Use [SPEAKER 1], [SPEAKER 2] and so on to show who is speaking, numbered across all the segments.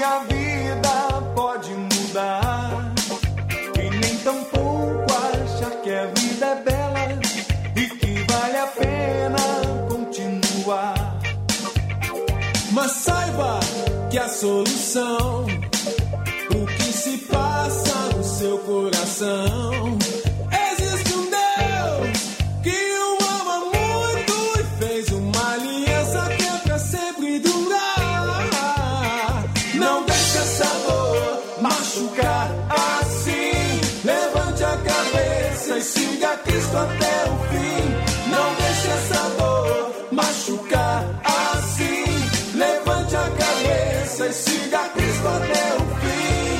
[SPEAKER 1] que a vida pode mudar, e nem tampouco achar que a vida é bela e que vale a pena continuar. Mas saiba que a solução, o que se passa no seu coração, existe um Deus que o ama muito e fez uma aliança que é pra sempre durar. Não deixe essa dor machucar assim, levante a cabeça e siga Cristo até o fim. Não deixe essa dor machucar assim, levante a cabeça e siga Cristo até o fim.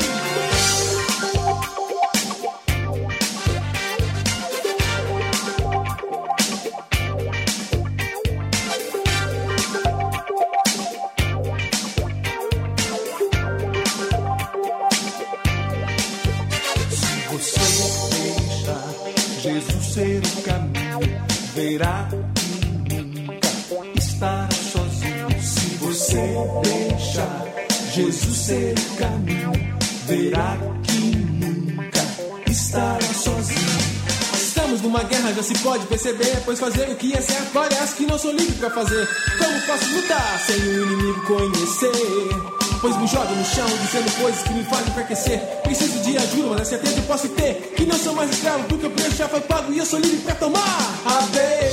[SPEAKER 1] Jesus ser o caminho, verá que nunca estará sozinho. Se você deixar Jesus ser o caminho, verá que nunca estará sozinho. Estamos numa guerra, já se pode perceber, pois fazer o que é certo parece que não sou livre pra fazer. Como posso lutar sem o inimigo conhecer? Pois me jogo no chão, dizendo coisas que me fazem enfraquecer. Preciso de ajuda, mas a certeza eu posso ter que não sou mais escravo, porque o preço já foi pago e eu sou livre pra tomar a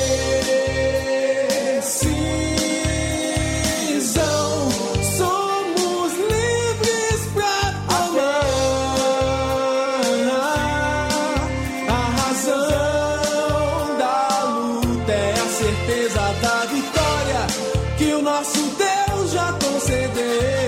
[SPEAKER 1] decisão. Somos livres pra amar. A razão da luta é a certeza da vitória que o nosso Deus já concedeu.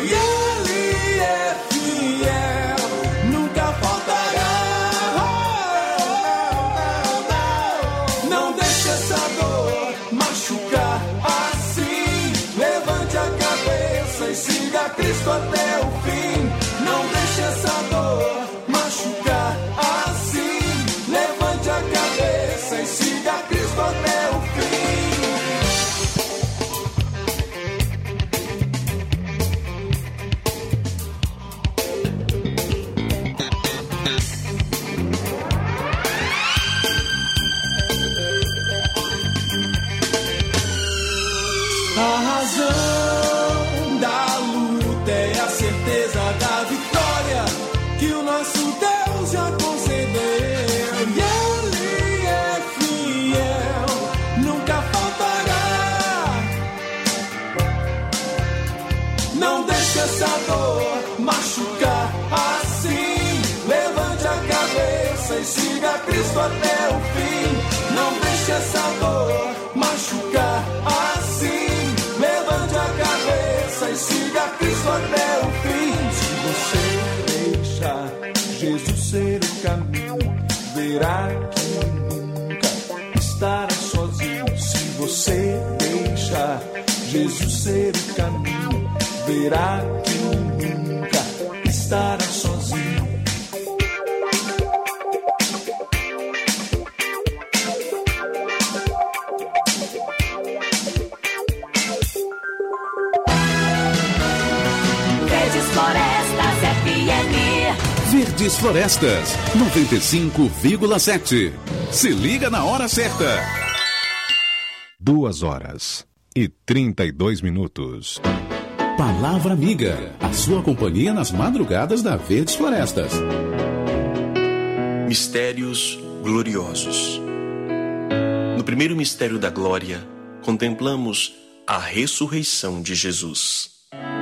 [SPEAKER 1] Cristo até o fim, não deixe essa dor machucar assim, levante a cabeça e siga Cristo até o fim. A razão que o nosso Deus já concedeu, e Ele é fiel, nunca faltará. Não deixe essa dor machucar assim, levante a cabeça e siga Cristo até o fim. Não deixe essa dor machucar assim, levante a cabeça e siga Cristo até o fim. Se você Jesus ser o caminho, verá que nunca estará sozinho. Se você deixar Jesus ser o caminho, verá que nunca estará sozinho.
[SPEAKER 2] Verdes Florestas, 95,7. Se liga na hora certa. 2h32. Palavra Amiga, a sua companhia nas madrugadas da Verdes Florestas.
[SPEAKER 3] Mistérios gloriosos. No primeiro mistério da glória, contemplamos a ressurreição de Jesus.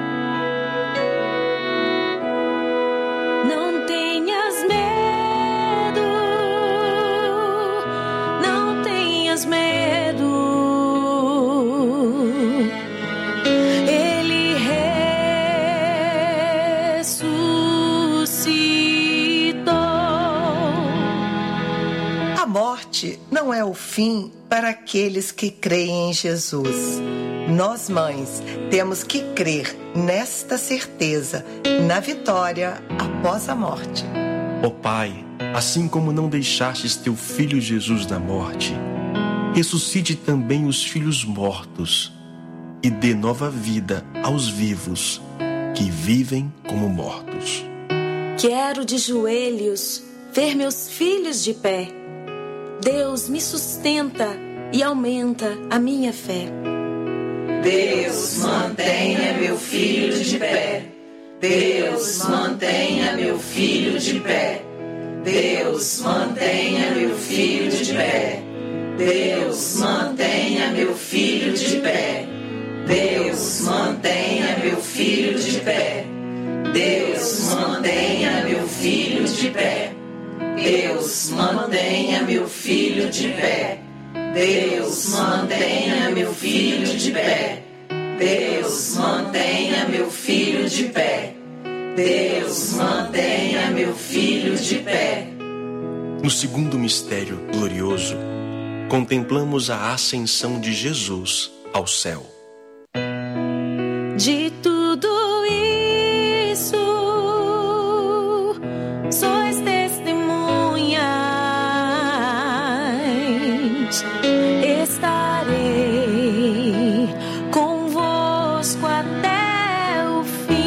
[SPEAKER 4] Não é o fim para aqueles que creem em Jesus. Nós, mães, temos que crer nesta certeza, na vitória após a morte.
[SPEAKER 3] Ó Pai, assim como não deixastes teu Filho Jesus na morte, ressuscite também os filhos mortos e dê nova vida aos vivos, que vivem como mortos.
[SPEAKER 5] Quero de joelhos ver meus filhos de pé. Deus me sustenta e aumenta a minha fé.
[SPEAKER 6] Deus, mantenha meu filho de pé. Deus, mantenha meu filho de pé. Deus, mantenha meu filho de pé. Deus, mantenha meu filho de pé. Deus, mantenha meu filho de pé. Deus, mantenha meu filho de pé. Deus, mantenha meu filho de pé. Deus, mantenha meu filho de pé. Deus, mantenha meu filho de pé. Deus, mantenha meu filho de pé.
[SPEAKER 3] No segundo mistério glorioso, contemplamos a ascensão de Jesus ao céu.
[SPEAKER 5] De tudo isso, sois testemunhas. Estarei convosco até o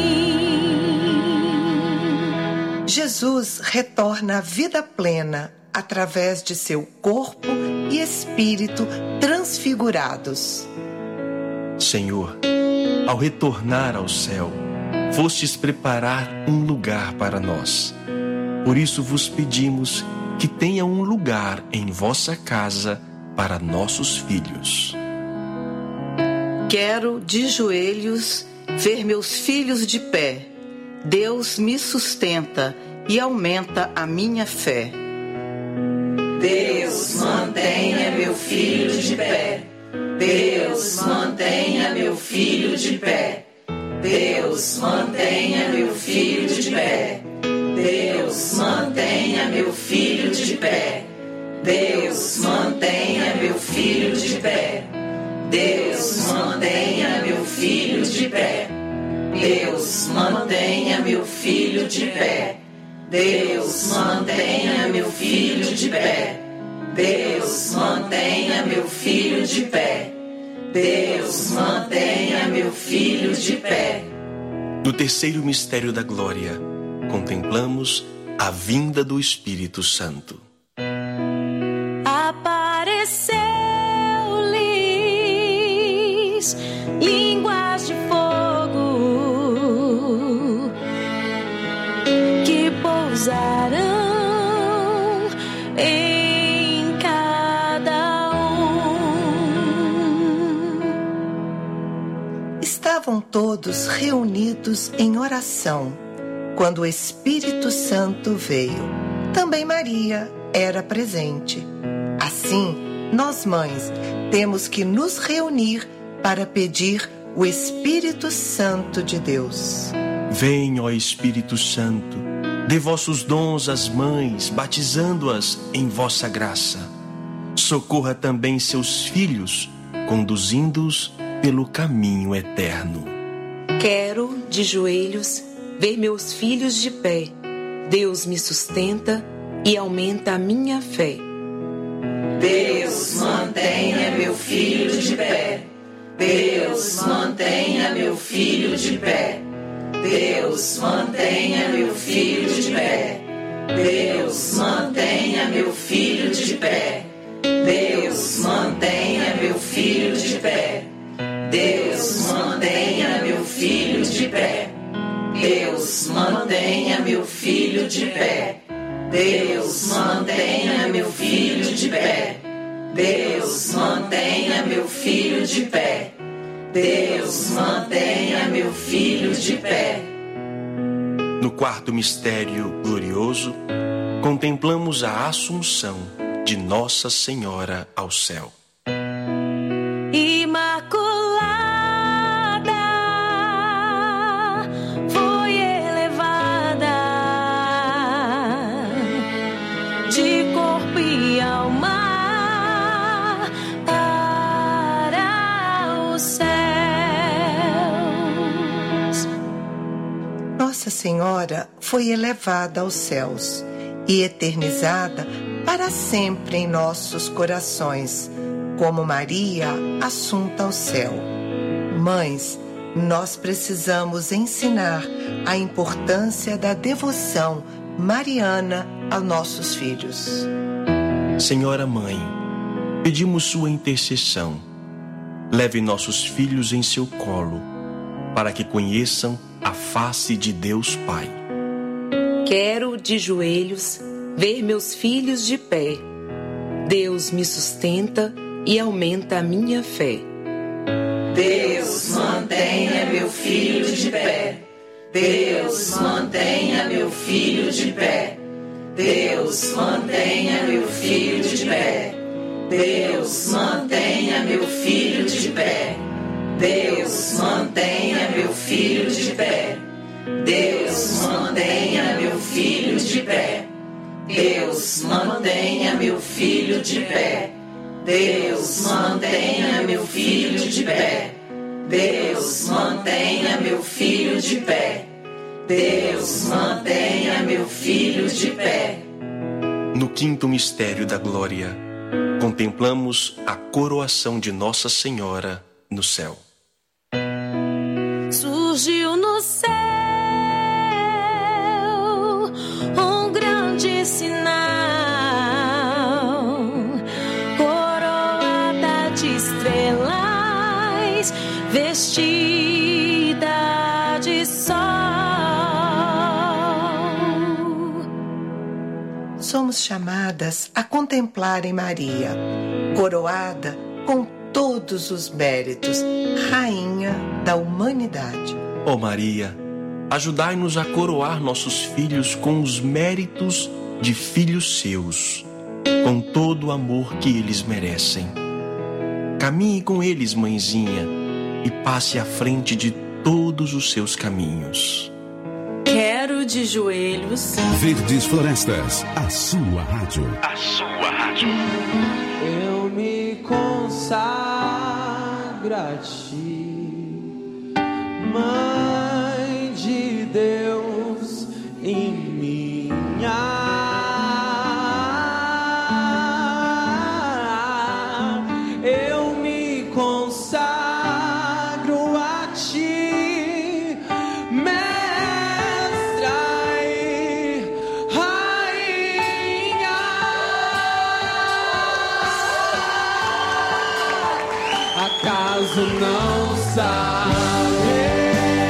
[SPEAKER 5] fim.
[SPEAKER 4] Jesus retorna à vida plena através de seu corpo e espírito transfigurados.
[SPEAKER 3] Senhor, ao retornar ao céu, fostes preparar um lugar para nós. Por isso vos pedimos que tenha um lugar em vossa casa para nossos filhos.
[SPEAKER 7] Quero de joelhos ver meus filhos de pé. Deus me sustenta e aumenta a minha fé.
[SPEAKER 6] Deus, mantenha meu filho de pé. Deus, mantenha meu filho de pé. Deus, mantenha meu filho de pé. Deus, mantenha meu filho de pé. Deus, mantenha meu filho de pé. Deus, mantenha meu filho de pé. Deus, mantenha meu filho de pé. Deus, mantenha meu filho de pé. Deus, mantenha meu filho de pé. Deus, mantenha meu filho de pé.
[SPEAKER 3] No terceiro mistério da glória, contemplamos a vinda do Espírito Santo.
[SPEAKER 5] Apareceu-lhes línguas de fogo que pousarão em cada um.
[SPEAKER 4] Estavam todos reunidos em oração quando o Espírito Santo veio. Também Maria era presente. Assim, nós mães temos que nos reunir para pedir o Espírito Santo de Deus.
[SPEAKER 3] Vem, ó Espírito Santo, dê vossos dons às mães, batizando-as em vossa graça. Socorra também seus filhos, conduzindo-os pelo caminho eterno.
[SPEAKER 8] Quero, de joelhos, ver meus filhos de pé. Deus me sustenta e aumenta a minha fé.
[SPEAKER 6] Deus, mantenha meu filho de pé. Deus, mantenha meu filho de pé. Deus, mantenha meu filho de pé. Deus, mantenha meu filho de pé. Deus, mantenha meu filho de pé. Deus, mantenha meu filho de pé. Deus, mantenha meu filho de pé. Deus, mantenha meu filho de pé. Deus, mantenha meu filho de pé. Deus, mantenha meu filho de pé.
[SPEAKER 3] No quarto mistério glorioso, contemplamos a Assunção de Nossa Senhora ao céu.
[SPEAKER 5] Foi elevada de corpo e alma para os céus.
[SPEAKER 4] Nossa Senhora foi elevada aos céus e eternizada para sempre em nossos corações, como Maria assunta ao céu. Mães, nós precisamos ensinar a importância da devoção mariana aos nossos filhos.
[SPEAKER 3] Senhora Mãe, pedimos sua intercessão. Leve nossos filhos em seu colo, para que conheçam a face de Deus Pai.
[SPEAKER 8] Quero, de joelhos, ver meus filhos de pé. Deus me sustenta e aumenta a minha fé.
[SPEAKER 6] Deus, mantenha meu filho de pé. Deus, mantenha meu filho de pé. Deus, mantenha meu filho de pé. Deus, mantenha meu filho de pé. Deus, mantenha meu filho de pé. Deus, mantenha meu filho de pé. Deus, mantenha meu filho de pé. Deus, mantenha meu filho de pé. Deus, mantenha meu filho de pé. Deus, mantenha meu filho de pé.
[SPEAKER 3] No quinto mistério da glória, contemplamos a coroação de Nossa Senhora no céu.
[SPEAKER 5] Surgiu no céu um grande sinal, coroada de estrelas, vestida de sol.
[SPEAKER 4] Somos chamadas a contemplar em Maria, coroada com todos os méritos, Rainha da humanidade.
[SPEAKER 3] Ó Maria, ajudai-nos a coroar nossos filhos com os méritos de filhos seus, com todo o amor que eles merecem. Caminhe com eles, mãezinha, e passe à frente de todos os seus caminhos.
[SPEAKER 5] Quero, de joelhos,
[SPEAKER 2] Verdes Florestas, a sua rádio.
[SPEAKER 3] A sua rádio.
[SPEAKER 1] Eu me consagro a ti, Mãe de Deus e minha. Eu me consagro a ti, Mestra e Rainha. Acaso não sabes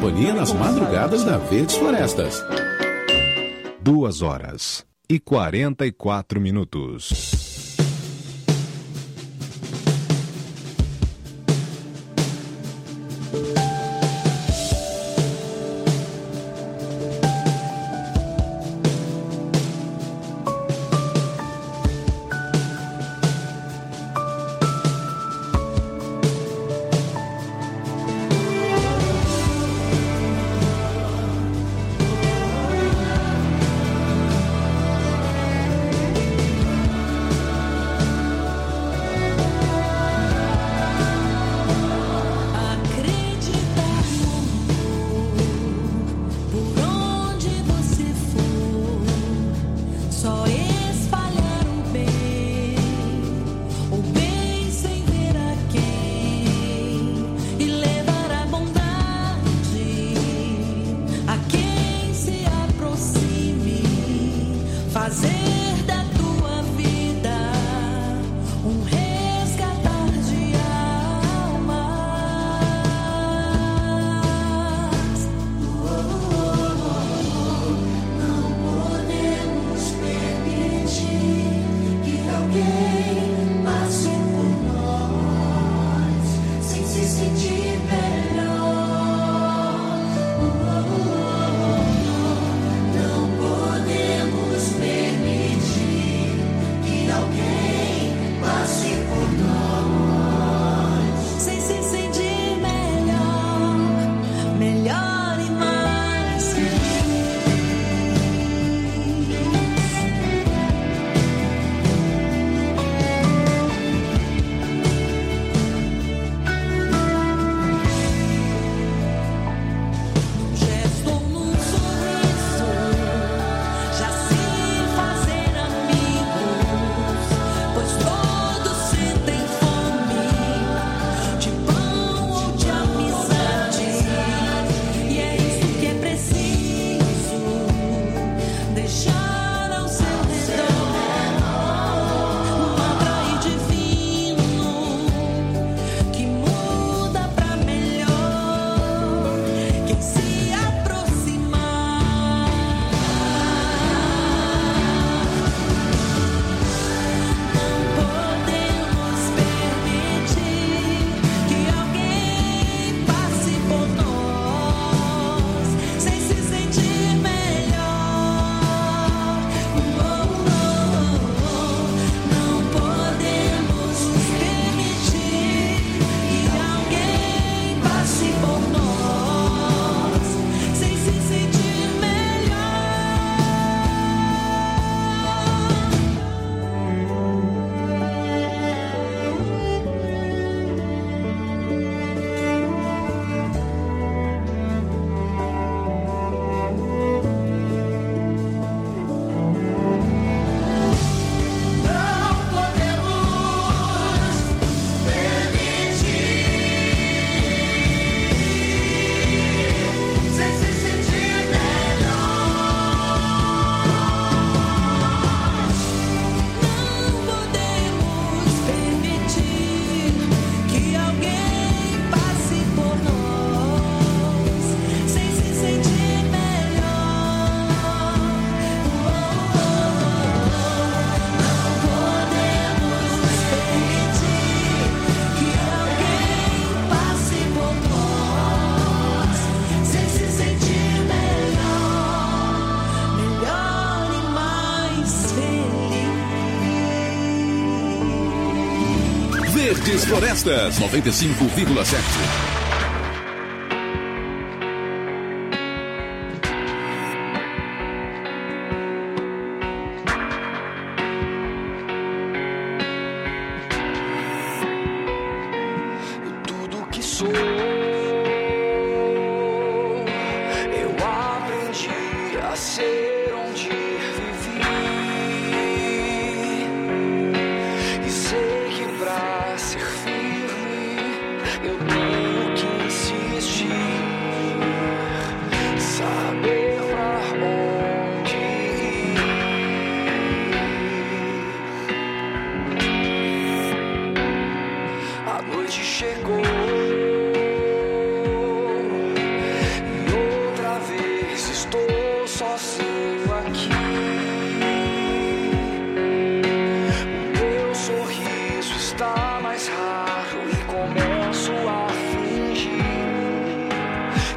[SPEAKER 2] companhia nas madrugadas da Verdes Florestas.
[SPEAKER 9] 2h44.
[SPEAKER 2] Verdes Florestas 95,7.
[SPEAKER 10] Eu tenho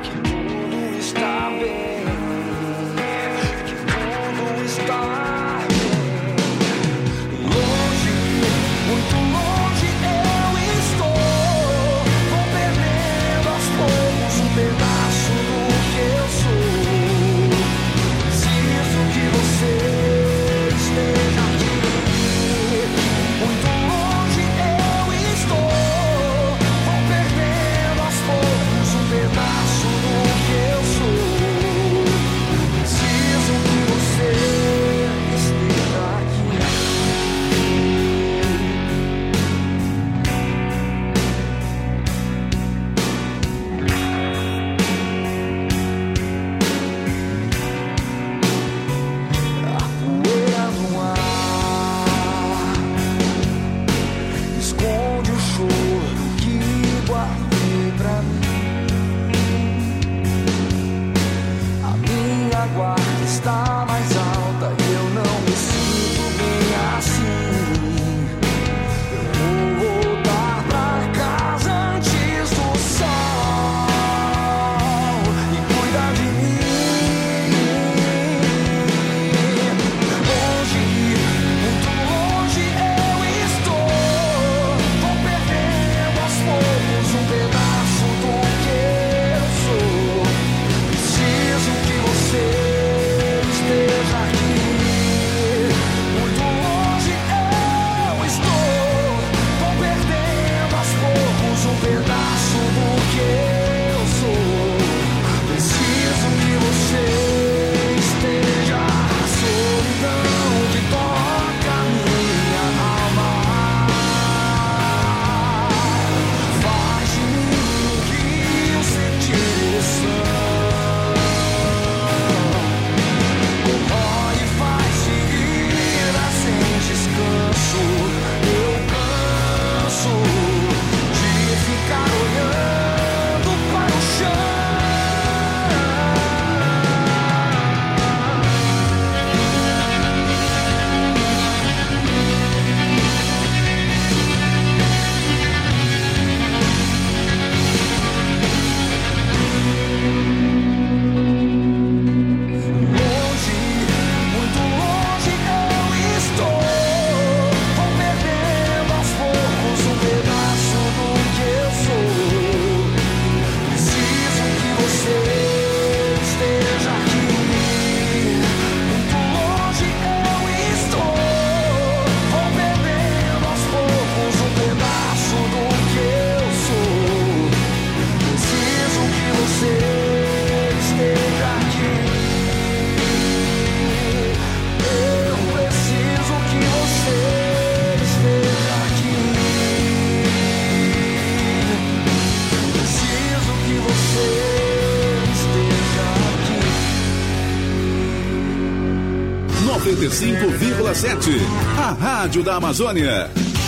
[SPEAKER 2] 95,7, a Rádio da Amazônia.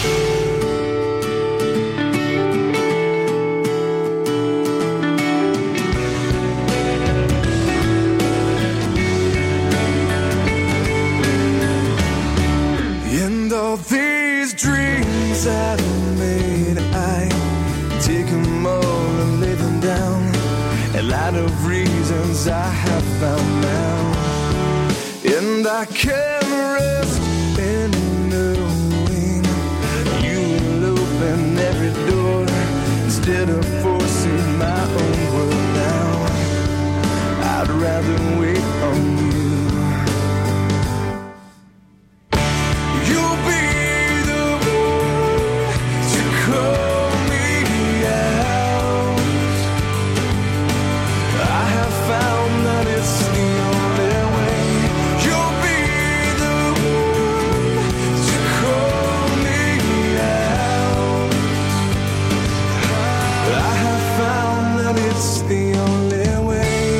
[SPEAKER 1] And all these dreams that I made, I take them all and lay them down. A lot of reasons I have found now. And I can rest in knowing you will open every door instead of forcing my own world now. I'd rather wait on you. You'll be the one to call me out. I have found that it's the only way. It's the only way.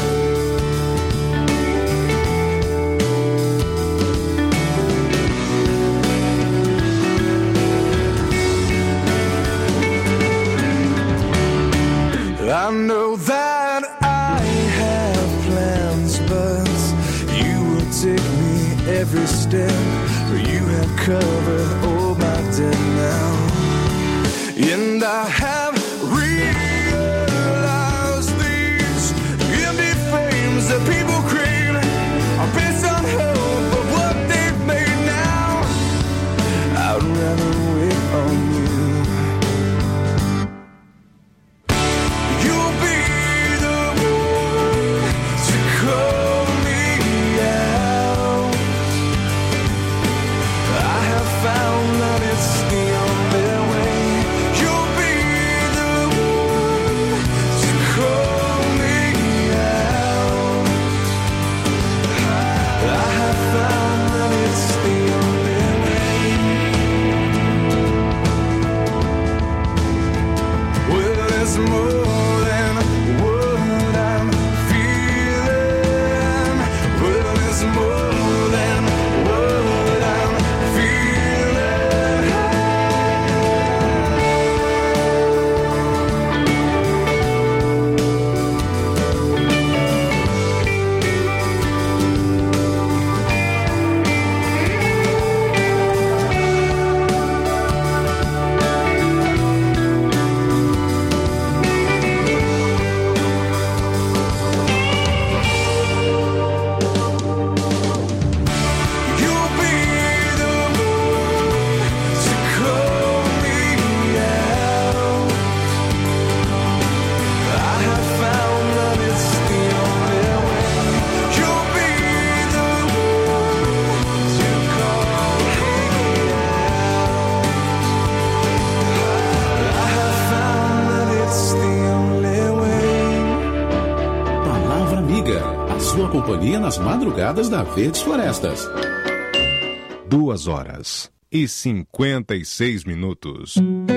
[SPEAKER 1] I know that I have plans, but you will take me every step, for you have covered all my debt now. And I have realized the
[SPEAKER 2] Palavra Amiga, a sua companhia nas madrugadas da Verdes Florestas.
[SPEAKER 9] 2h56.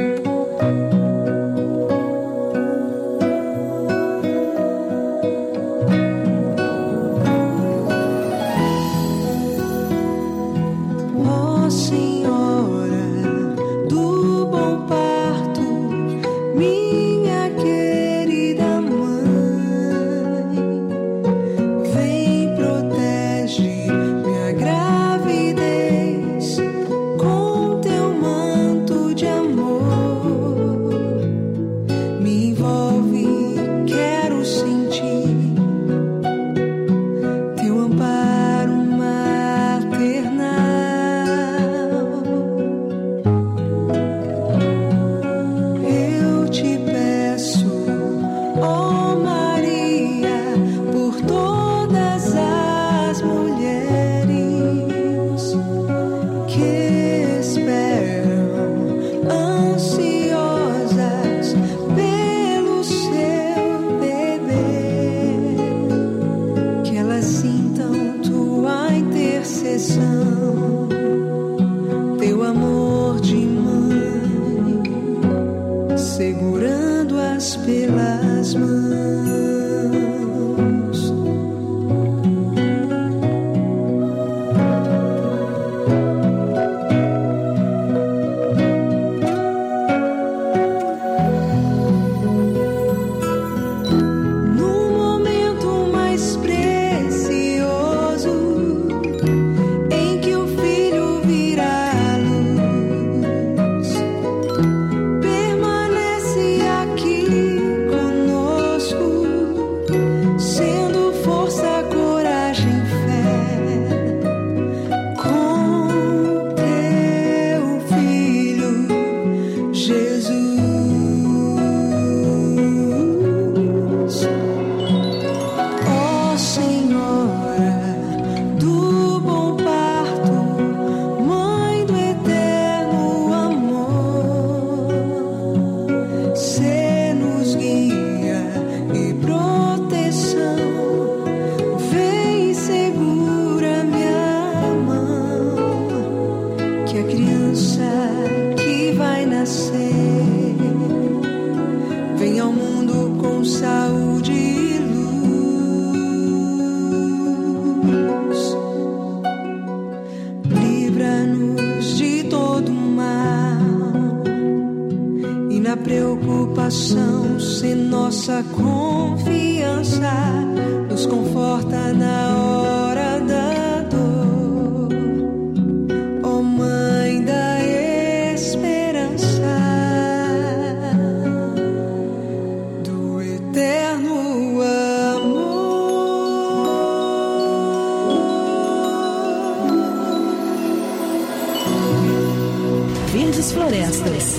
[SPEAKER 10] Verdes Florestas.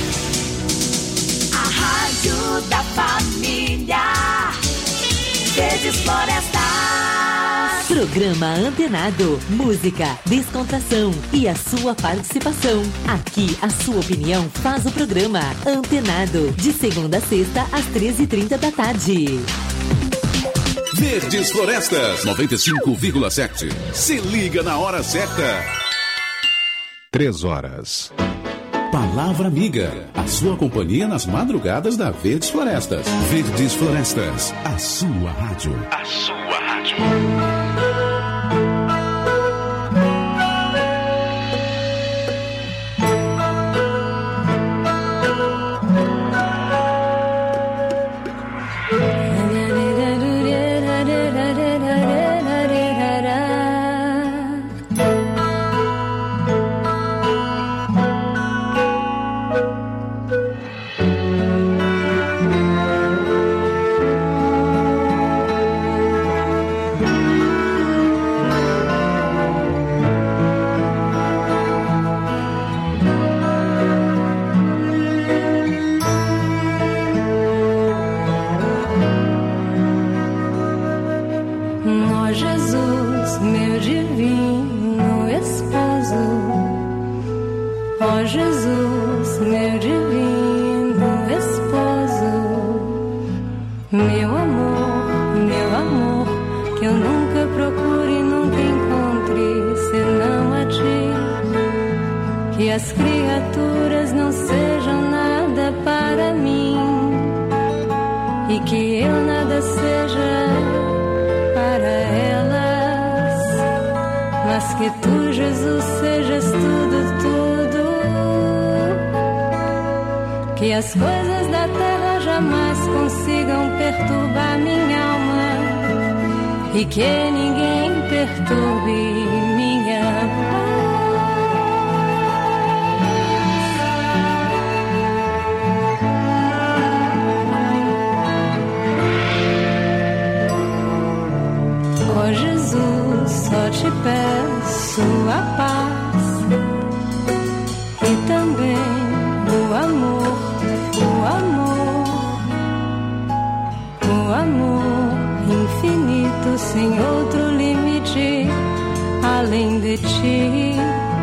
[SPEAKER 11] A rádio da família. Verdes Florestas.
[SPEAKER 12] Programa Antenado. Música, descontração e a sua participação. Aqui a sua opinião faz o programa Antenado. De segunda a sexta às 13h30 da tarde.
[SPEAKER 2] Verdes Florestas 95,7. Se liga na hora certa.
[SPEAKER 9] 3h.
[SPEAKER 2] Palavra Amiga, a sua companhia nas madrugadas da Verdes Florestas. Verdes Florestas, a sua rádio.
[SPEAKER 13] A sua rádio.
[SPEAKER 14] Meu amor,
[SPEAKER 9] que eu nunca procure e nunca encontre senão a ti. Que as criaturas não sejam nada para mim e que eu nada seja para elas, mas que tu, Jesus, sejas tudo, tudo. Que as coisas da terra jamais consigam perturbar minha alma e que ninguém perturbe minha paz. Ó Jesus, só te peço a paz e também o amor, o amor infinito, sem outro limite além de ti.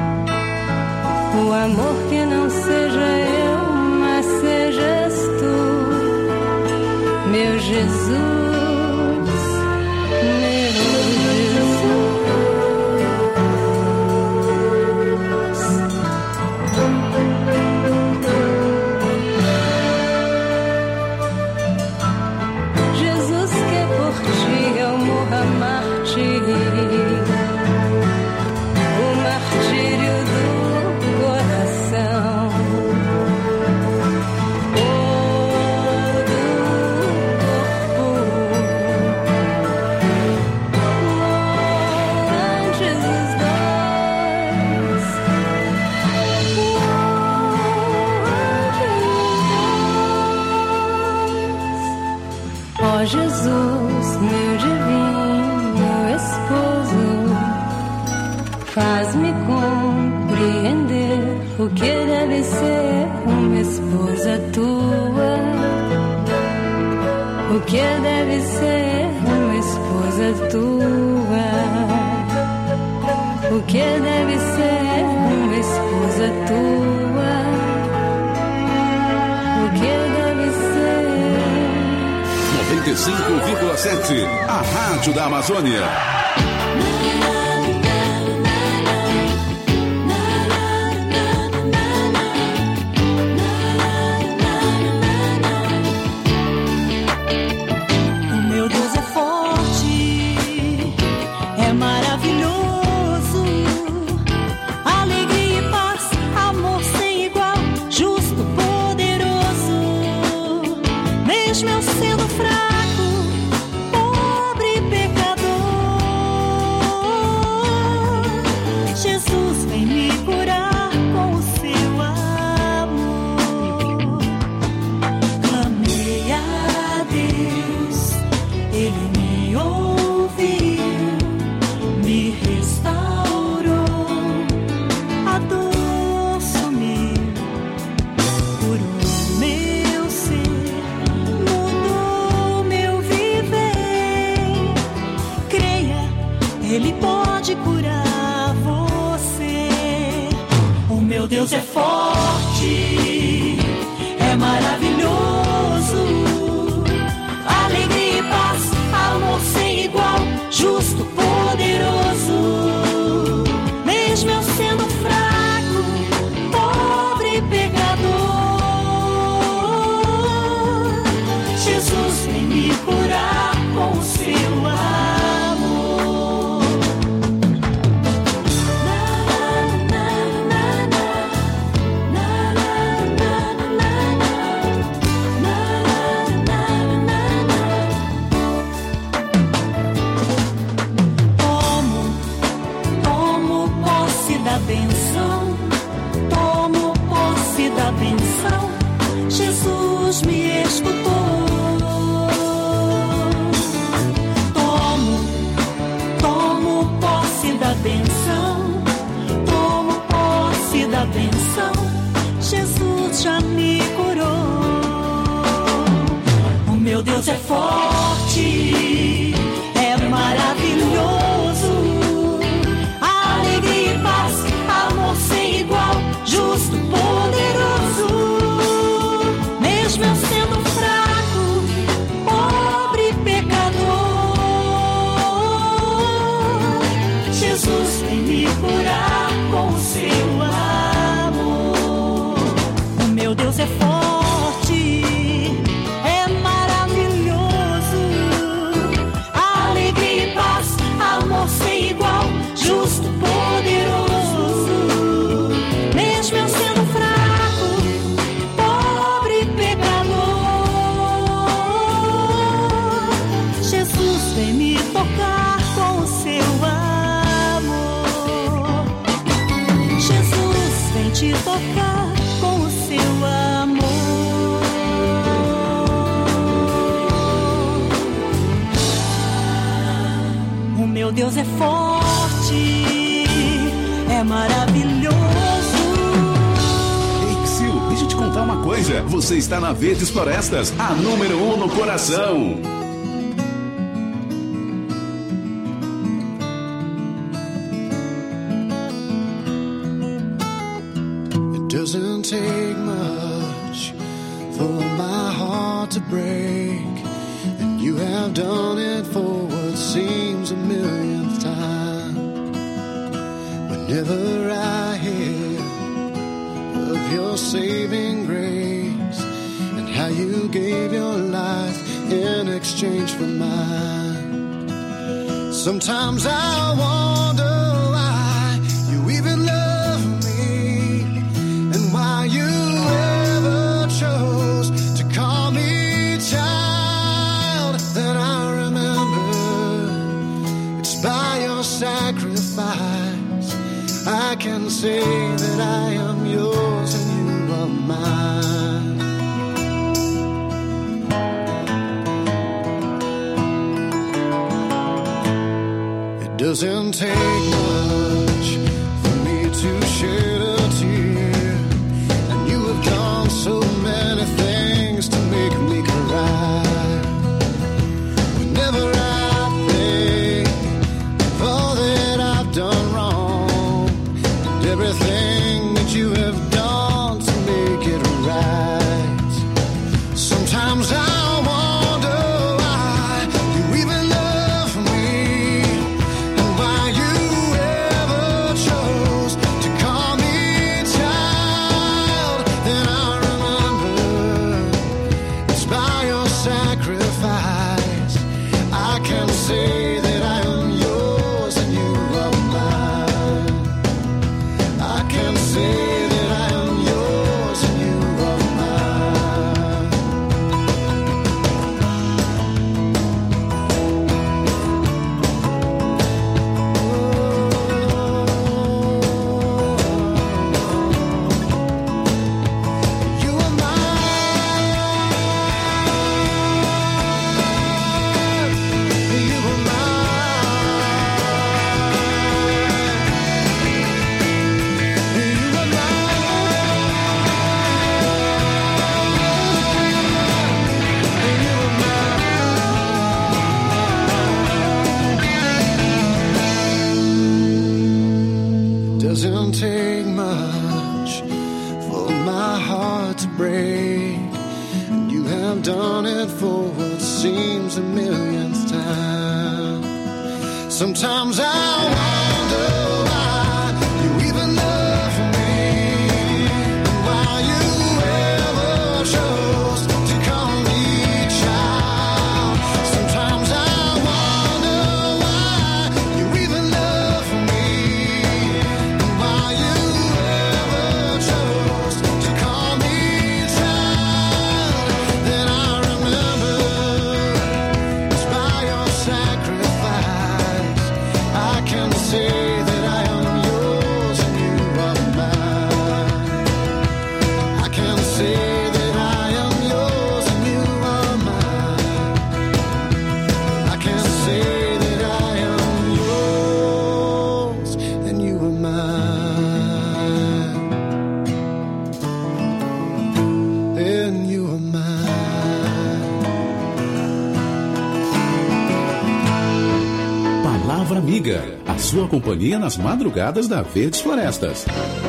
[SPEAKER 9] O amor que não seja eu, mas sejas tu, meu Jesus. Ó Jesus, meu divino esposo, faz-me compreender o que deve ser uma esposa tua. O que deve ser uma esposa tua. O que deve ser uma esposa tua. O que deve ser
[SPEAKER 2] 95,7, a Rádio da Amazônia.
[SPEAKER 11] O meu Deus é forte, é maravilhoso, alegria e paz, amor sem igual, justo, poderoso, mesmo eu sendo fraco. Ele pode curar você. O meu Deus é forte, é maravilhoso, alegria e paz, amor sem igual, justo, poderoso, mesmo eu sendo fraco, pobre pecador, Jesus vem me curar com o seu amor. Jesus me escutou. Tomo posse da bênção. Tomo posse da bênção. Jesus já me curou. O meu Deus é forte, é maravilhoso, alegria e paz, amor sem igual, justo, poderoso. Mesmo eu sendo fraco, pobre pecador, vem me tocar com o seu amor. Jesus, vem te tocar com o seu amor. O meu Deus é forte, é maravilhoso.
[SPEAKER 2] Ei, Psyu, deixa eu te contar uma coisa. Você está na Verdes Florestas, a número 1 no coração.
[SPEAKER 13] It doesn't take much for my heart to break, and you have done it for what seems a millionth time. Whenever I hear of your saving grace and how you gave your life in exchange for mine, sometimes I wonder why you even love me and why you ever chose to call me child. Then I remember it's by your sacrifice I can say that I am yours and you are mine. It doesn't take much for me to shed a tear, and you have done so many things to make me cry. Whenever I think of all that I've done wrong, everything that you have done to make it right, sometimes I wonder why you even love me and why you ever chose to call me child. Then I remember it's by your sacrifice I can say that I am yours and you are mine. I can say that I am yours and you are mine. You are mine. You are doesn't take much for my heart to break, and you have done it for what seems a millionth time. Sometimes I wonder why you even love me and why you ever chose to call me child. Sometimes I wonder why you even love me and why you ever chose to call me child. Then I remember it's by your sacrifice I can say that I am yours and you are mine. I can say that I am yours and you are mine. I can say that I am yours and you are mine. And you are mine.
[SPEAKER 2] Palavra Amiga, a sua companhia nas madrugadas da Verdes Florestas.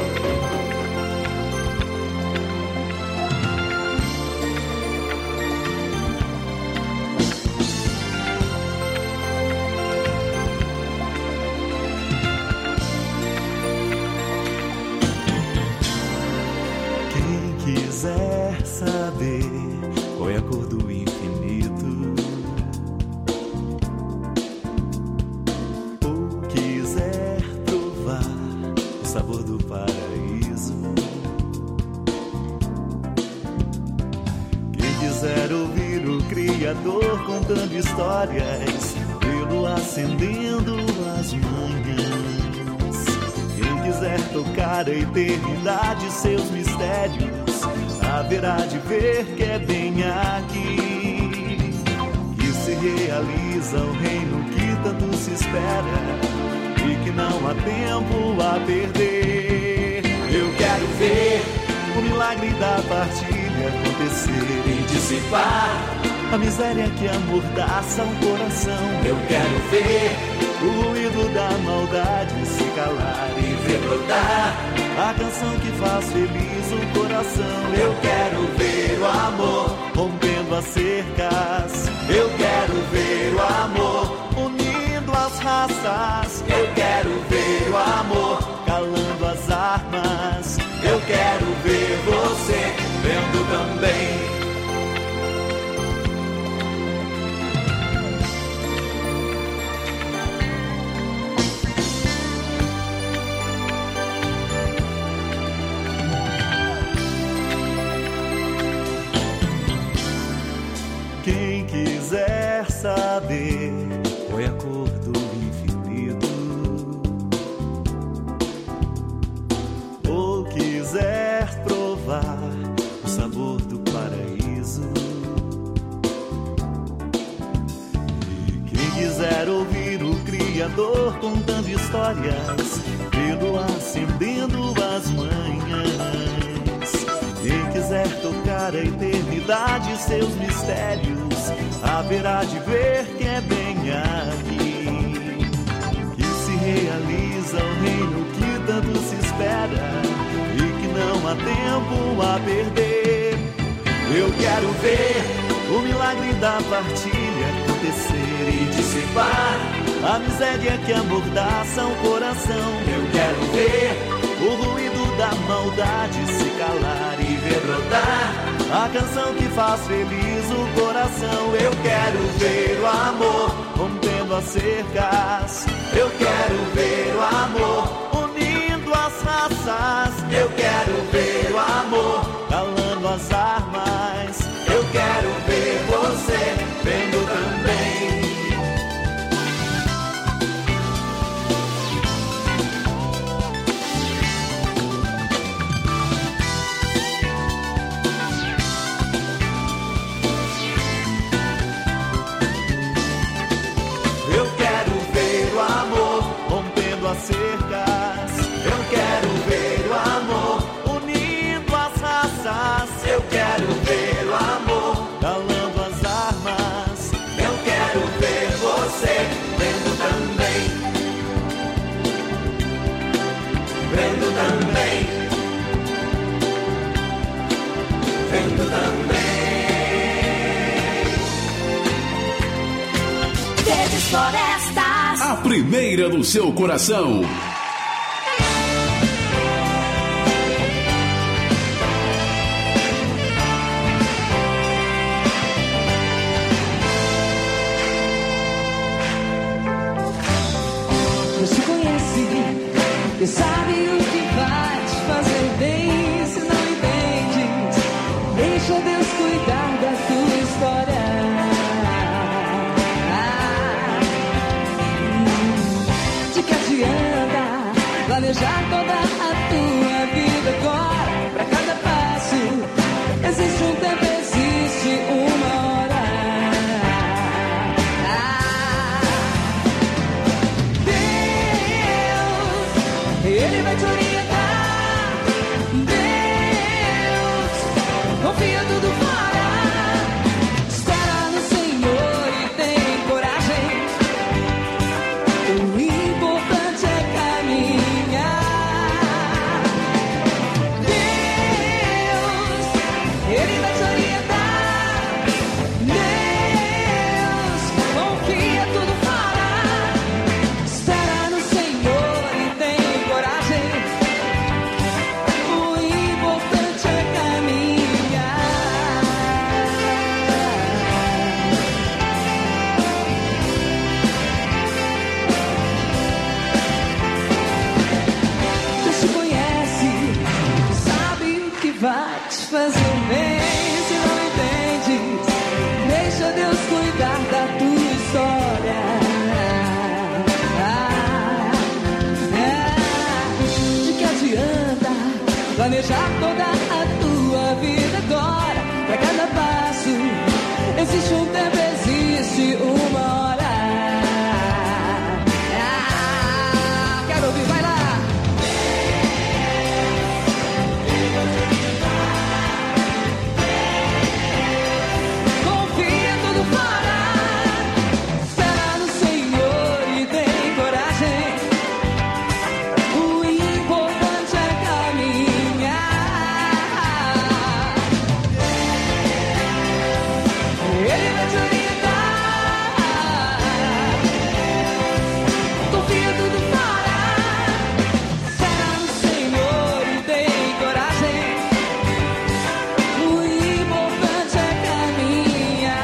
[SPEAKER 1] Quem quiser saber qual é a cor do infinito, ou quiser provar o sabor do paraíso, quem quiser ouvir o Criador contando histórias, tocar a eternidade, seus mistérios, haverá de ver que é bem aqui que se realiza o reino que tanto se espera e que não há tempo a perder. Eu quero ver o milagre da partilha acontecer e dissipar a miséria que amordaça o coração. Eu quero ver o ruído da maldade se calar e ver brotar a canção que faz feliz o coração. Eu quero ver o amor rompendo as cercas. Eu quero ver o amor unindo as raças. Eu quero ver o amor calando as armas. Eu quero ver você vendo também. Quem quiser saber qual é a cor do infinito, ou quiser provar o sabor do paraíso, e quem quiser ouvir o Criador contando histórias, vê-lo acendendo as manhãs, quem quiser tocar a eternidade, seus mistérios, haverá de ver que é bem aqui que se realiza o reino que tanto se espera e que não há tempo a perder. Eu quero ver o milagre da partilha acontecer e dissipar a miséria que amordaça o coração. Eu quero ver o ruído da maldade se calar e ver brotar a canção que faz feliz o coração. Eu quero ver o amor rompendo as cercas. Eu quero ver o amor unindo as raças. Eu quero ver o amor calando as armas. Eu quero ver você vendo também. Cercas. Eu quero ver o amor unindo as raças. Eu quero ver o amor calando as armas. Eu quero ver você vendo também. Vendo também. Vendo também.
[SPEAKER 11] Verdes Florestas,
[SPEAKER 2] a primeira do seu coração.
[SPEAKER 14] Você conhece e sabe o que vai te fazer bem. Se não entende, deixa Deus cuidar da tua história. De que adianta planejar toda a tua vida agora? Pra cada passo existe um tempo, existe uma hora. Ele vai te orientar. Deus confia tudo fora. Espera no Senhor e tem coragem. O importante é caminhar. Deus, Ele vai te orientar. Deus confia tudo fora. Espera no Senhor e tem coragem. Existe um tempo, existe uma hora. Quero ouvir, vai lá. Confia tudo fora. Espera no Senhor e tem coragem. O importante é caminhar. Ele vai te orientar. Confia tudo fora. Espera no Senhor e tem coragem. O importante é caminhar.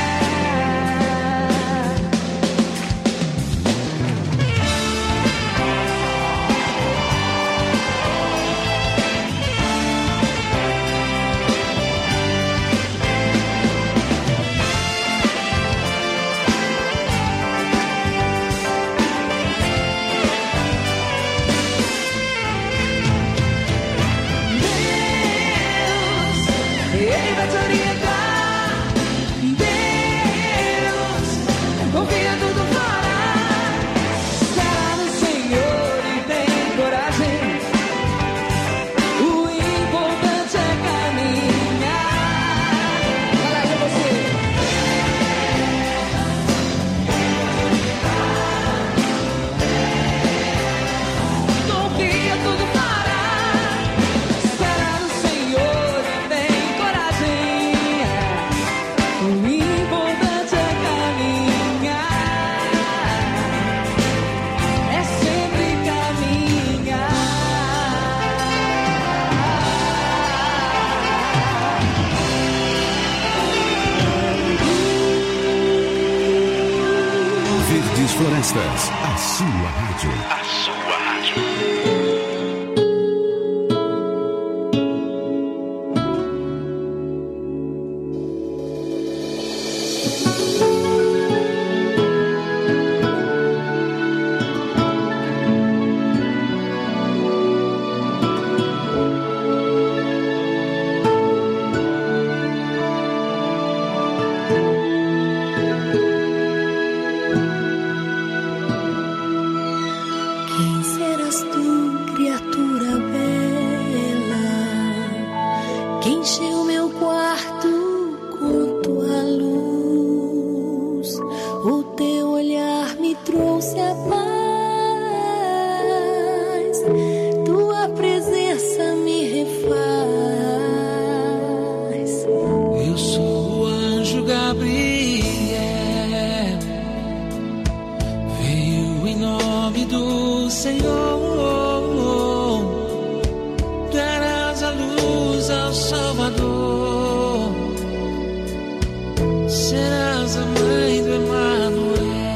[SPEAKER 14] Ele vai te orientar. Deus, confia tudo fora. Espera no Senhor e tem coragem. O importante é caminhar. Vai lá, você. Confia tudo fora. Espera no Senhor e tem coragem. O importante é caminhar. É sempre caminhar.
[SPEAKER 2] Verdes Florestas, a sua rádio.
[SPEAKER 3] A sua rádio.
[SPEAKER 9] Quem serás tu, criatura bela, que encheu meu quarto com tua luz? O teu olhar me trouxe a paz, tua presença me refaz.
[SPEAKER 1] Eu sou o anjo Gabriel, veio em nome do Senhor. Darás a luz ao Salvador, serás a mãe do Emanuel.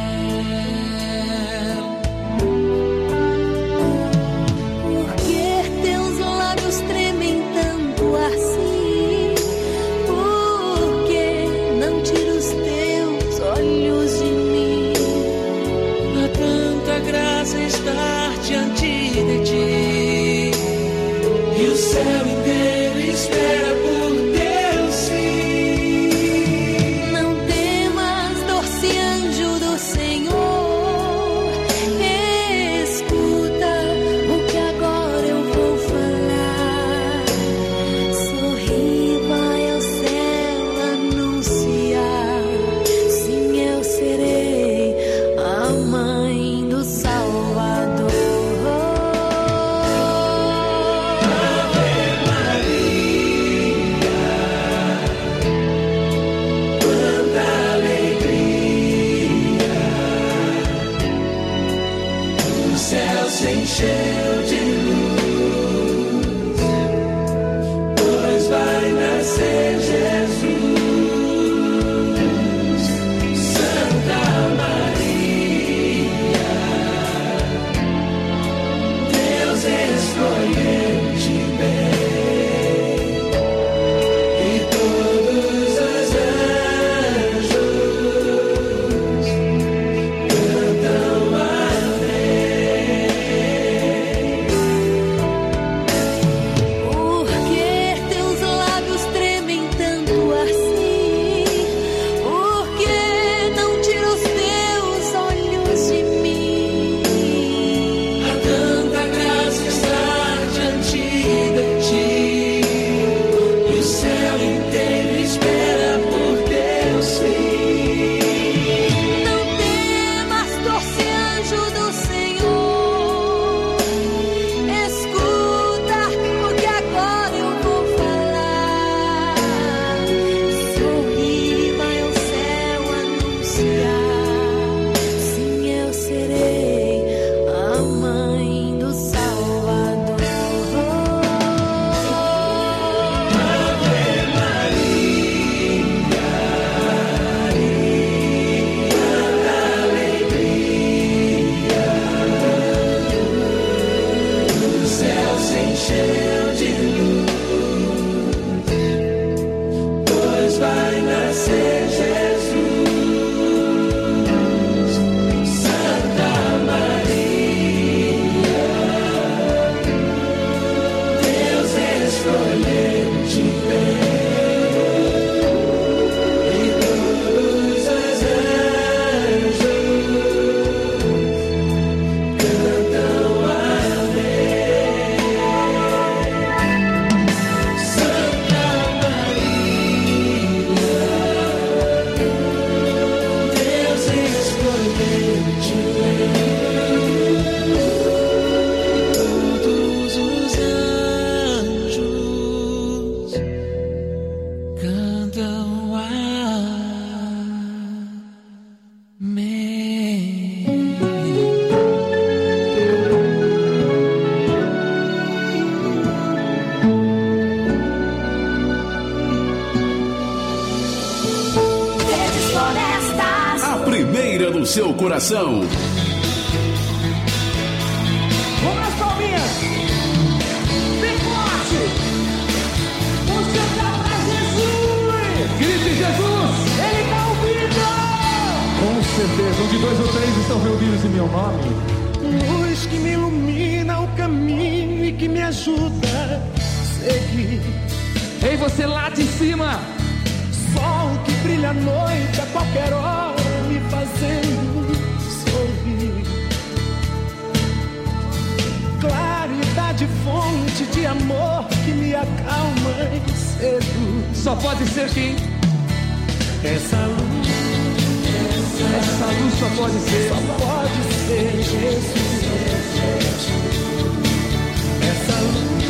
[SPEAKER 9] Por que teus lábios tremem tanto assim? Por que não tira os teus olhos de mim?
[SPEAKER 1] Há tanta graça estar diante de ti, e o céu inteiro espera por teu sim.
[SPEAKER 9] Não temas, doce anjo do Senhor, escuta o que agora eu vou falar. Sorri, vai ao céu anunciar. Sim, eu serei a mãe do Salvador.
[SPEAKER 1] Quanta alegria, o céu se encheu de luz, pois vai nascer Jesus. Santa Maria, Deus escolheu-te bem, e todos os anjos cantam amém.
[SPEAKER 2] seu coração.
[SPEAKER 14] Vamos nas palminhas. Bem forte. Vamos cantar pra Jesus. Grite Jesus. Ele está ouvindo.
[SPEAKER 15] Com certeza, onde 2 ou 3 estão reunidos em meu nome.
[SPEAKER 14] Luz que me ilumina o caminho e que me ajuda a seguir.
[SPEAKER 15] Ei, você lá de cima.
[SPEAKER 14] Sol que brilha à noite a qualquer hora, me fazendo sorrir. Claridade, fonte de amor que me acalma e seduz.
[SPEAKER 15] Só pode ser quem?
[SPEAKER 14] Essa luz
[SPEAKER 15] só pode ser.
[SPEAKER 14] Só pode ser Jesus. Essa luz,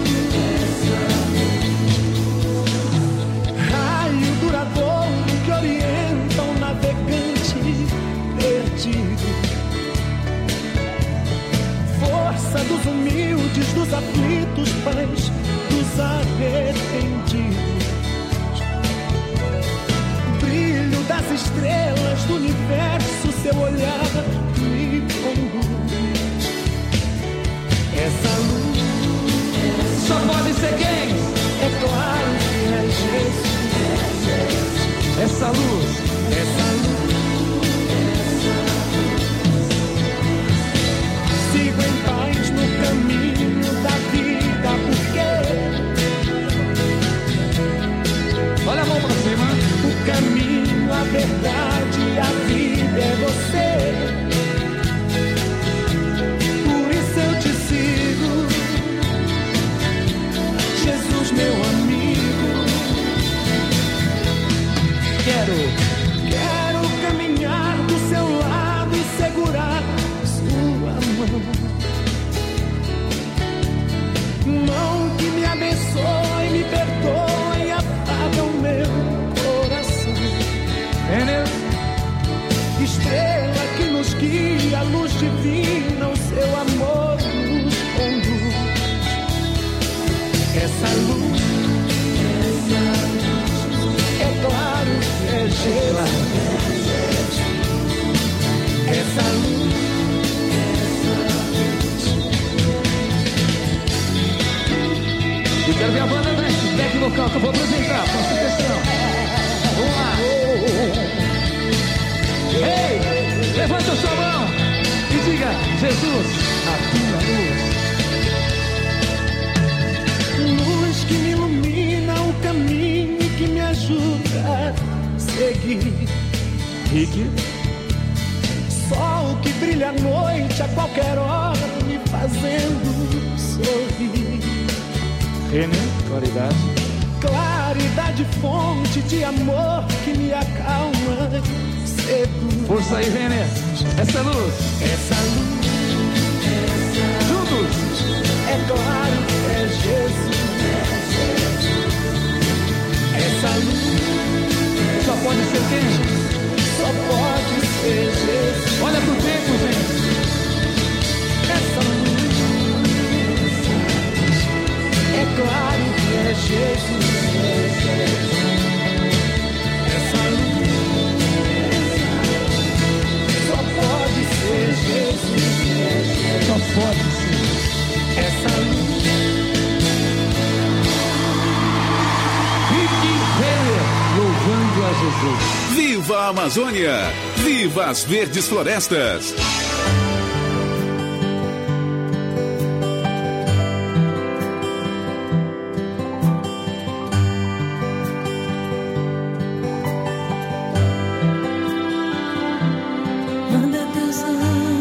[SPEAKER 14] raio duradouro que orienta um navegante perdido. Força dos humildes, dos aflitos, paz dos arrependidos. Brilho das estrelas do universo, seu olhar me conduz. Essa luz
[SPEAKER 15] só pode ser quem?
[SPEAKER 14] É claro que é Jesus.
[SPEAKER 15] Essa luz,
[SPEAKER 14] sigo em paz no caminho da vida, porque
[SPEAKER 15] olha a mão pra cima.
[SPEAKER 14] O caminho, a verdade, a vida é você. Por isso eu te sigo, Jesus, meu amigo. Quero caminhar do seu lado e segurar sua mão. Mão que me abençoe, me perdoe e apaga o meu coração. Estrela que nos guia, luz divina, o seu amor nos conduz. Essa luz, é claro que é Jesus. Essa luz,
[SPEAKER 15] eu quero ver a banda, né? Back vocal que eu vou apresentar. Presta atenção. Vamos lá. Ei, levanta a sua mão e diga: Jesus, a tua luz.
[SPEAKER 14] Luz que me ilumina o caminho e que me ajuda a seguir.
[SPEAKER 15] Rick.
[SPEAKER 14] Sol que brilha à noite a qualquer hora, me fazendo sorrir.
[SPEAKER 15] Renner, claridade.
[SPEAKER 14] Claridade, fonte de amor que me acalma, seduz.
[SPEAKER 15] Força aí, Renner. Essa luz.
[SPEAKER 14] Juntos. É claro que é Jesus. Essa luz
[SPEAKER 15] só pode ser quem?
[SPEAKER 14] Só pode ser Jesus.
[SPEAKER 15] Olha pro tempo, gente.
[SPEAKER 14] Essa luz, é claro que é Jesus. Essa luz, só pode ser Jesus.
[SPEAKER 15] Só pode ser.
[SPEAKER 14] Essa luz,
[SPEAKER 15] Rick Renner, louvando a Jesus.
[SPEAKER 2] Viva a Amazônia! Viva as verdes florestas!